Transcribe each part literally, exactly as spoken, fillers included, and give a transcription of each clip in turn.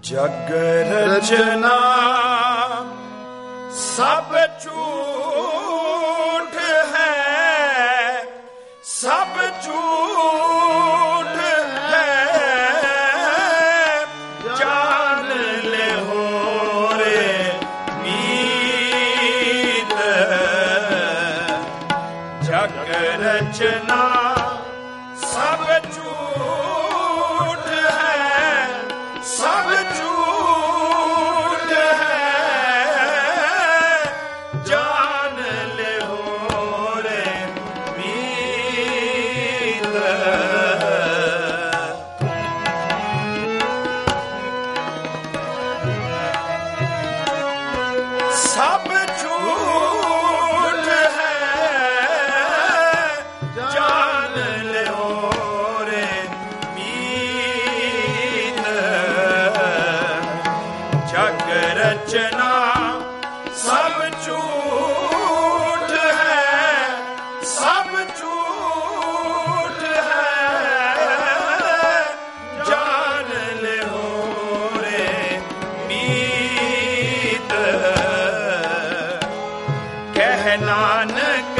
ਜਗ ਰਚਨਾ ਸਭ ਝੂਠ ਹੈ, ਸਭ ਝੂਠ ਹੈ, ਜਾਣ ਲਿਓ ਰੇ ਮੀਤ। ਜਗ ਰਚਨਾ ਸਭ ਝੂਠ ਹੈ, ਸਭ ਝੂਠ ਹੈ, ਜਾਣ ਲਿਓ ਰੇ ਮੀਤ। ਸਭ ਝੂਠ ਹੈ, ਜਾਣ ਲਿਓ ਰੇ ਮੀਤ। ਜਗ ਰਚਨਾ ਸਭ ਝੂਠ ਹੈ, ਸਭ ਝੂਠ ਹੈ, ਜਾਣ ਲਿਓ ਰੇ ਮੀਤ। ਕਹਿ ਨਾਨਕ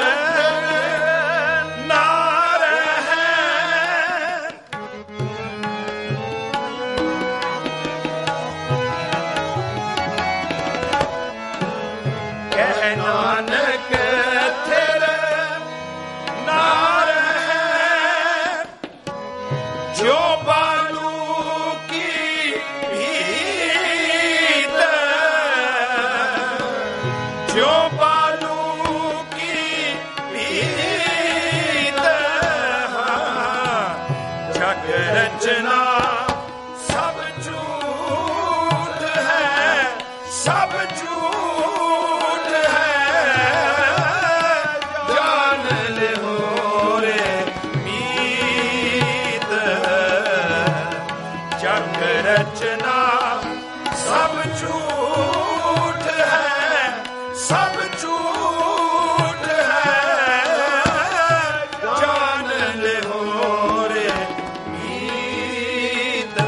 ਨਾਰ ਹੈ, ਕਹਿ ਨਾਨਕ ਤੇਰੇ ਨਾਰ ਹੈ, ਜੋ ਬਾਲੂ ਕੀ ਭੀਤ, ਜੋ ਬਾਲੂ ਕੀ ਭੀਤ। ਜਗ ਰਚਨਾ ਸਭ ਝੂਠ ਹੈ, ਸਭ ਝੂਠ ਹੈ, ਜਾਣ ਲਿਓ ਰੇ ਮੀਤ। ਜਗ ਰਚਨਾ ਸਭ ਝੂਠ ਹੈ, ਸਭ ਝੂਠ ਹੈ, ਜਾਣ ਲਿਓ ਰੇ ਮੀਤ।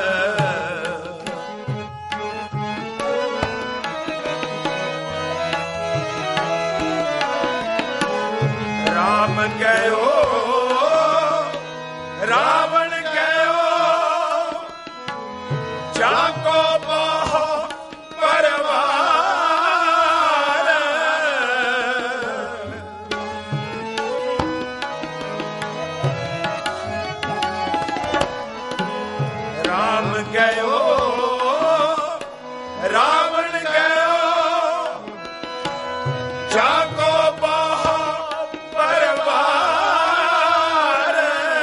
ਰਾਮ ਕਹਿਓ, ਰਾਵਣ ਕਹਿਓ, ਜਾਕੋ ਬਹੁ ਪਰਵਾਰ। ਰਾਮ ਕਹਿਓ, ਰਾਵਣ ਕਹਿਓ, ਜਾਕੋ ਬਹੁ ਪਰਵਾਰ।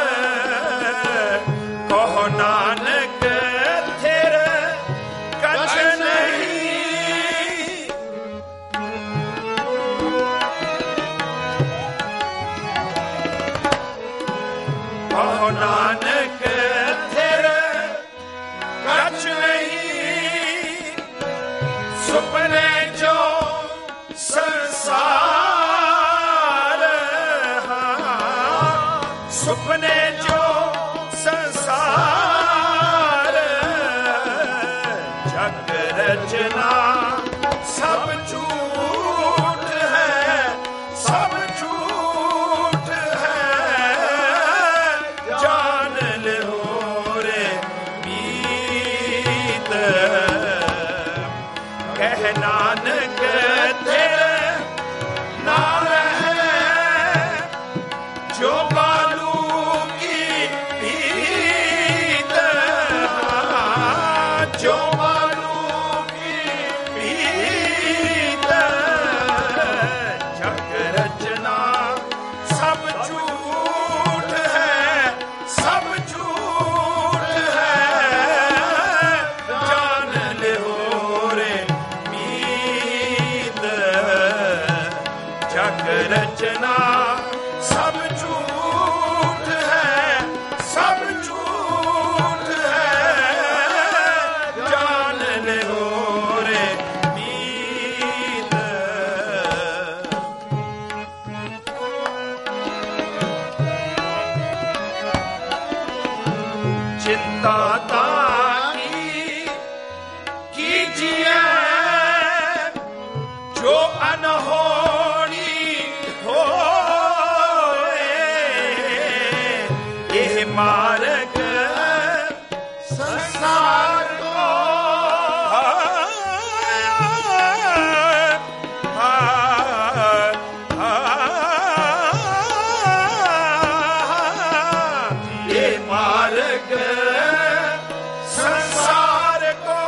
ਕਹੋ ਨਾਨਕ ਥਿਰ ਕਛ ਨਹੀਂ, ਕਹੋ ਨਾਨਕ ਥਿਰ ਕਛ ਨਹੀਂ। ਸੁਪਨੇ ਜੋ ਸੰਸਾਰ, ਸੁਪਨੇ ਜੋ ਸੰਸਾਰ। ਜਗ ਰਚਨਾ ਸਭ ਝੂਠ ਹੈ, ਸਭ ਝੂਠ ਹੈ, ਜਾਣ ਲਿਓ ਰੇ ਮੀਤ। ਕਹਿ ਨਾਨਕ ਤੇਰੇ ਨਾਰ ਹੈ, ਜੋ ਬਾਲੂ ਕੀ ਭੀਤ, ਜੋ ਬਾਲੂ ਕੀ ਭੀਤ। ਜਗ ਰਚਨਾ ਸਭ ਝੂਠ ਹੈ, ਸਭ ਝੂਠ ਹੈ, ਜਾਣ ਲਿਓ ਰੇ ਮੀਤ। ਸੰਸਾਰ ਕੋ ਇਹ ਮਾਰਗ ਸੰਸਾਰ ਕੋ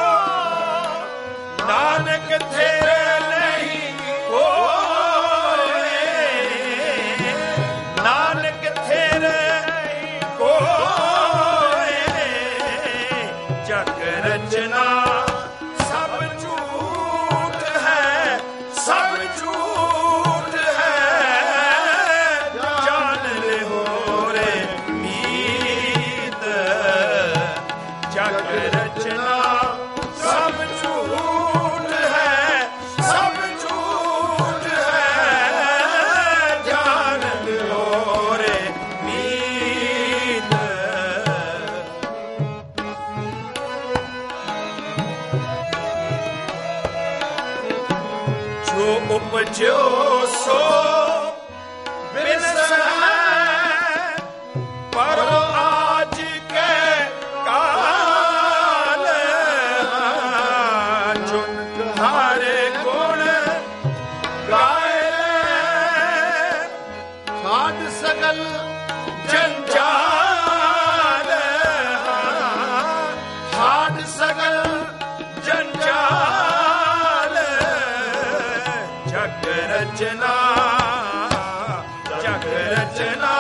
ਨਾਨਕ ਤੇਰੇ ਨਹੀਂ ਕੋਏ, ਨਾਨਕ ਤੇਰੇ ਕੋਏ। ਜਗ ਰਚਨਾ ਸਭ ਝੂਠ ਹੈ, ਸਭ ਝੂਠ ਹੈ, ਜਾਣ ਲਿਓ ਰੇ ਮੀਤ। ਜਗ ਰਚਨਾ ਸਭ ਝੂਠ ਹੈ, ਸਭ ਝੂਠ ਹੈ, ਜਾਣ ਲਿਓ ਰੇ ਮੀਤ। ਜੋ ਉਪਜਿਓ ਸੋ ਬਿਨਸ ਹੈ, ਪਰ ਆਜ ਕੇ ਕਾਲ। ਜੋ ਤੁਹਾਰੇ ਗੁਣ ਗਾਏ ਛਾੜ ਸਗਲ ਜੰਜਾਲ, ਛਾੜ ਸਗਲ ਜੰਜਾਲ। ਜਗ ਰਚਨਾ ਜਗ ਰਚਨਾ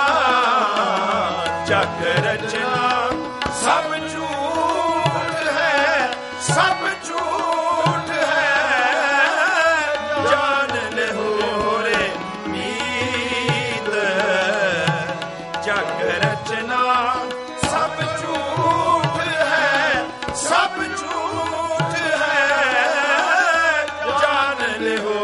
ਜਗ ਰਚਨਾ ਸਭ ਝੂਠ ਹੈ, ਸਭ ਝੂਠ ਹੈ, ਜਾਣ ਲਿਓ ਰੇ ਮੀਤ। ਜਗ ਰਚਨਾ ਸਭ ਝੂਠ ਹੈ, ਸਭ ਝੂਠ ਹੈ, ਜਾਣ ਲਿਓ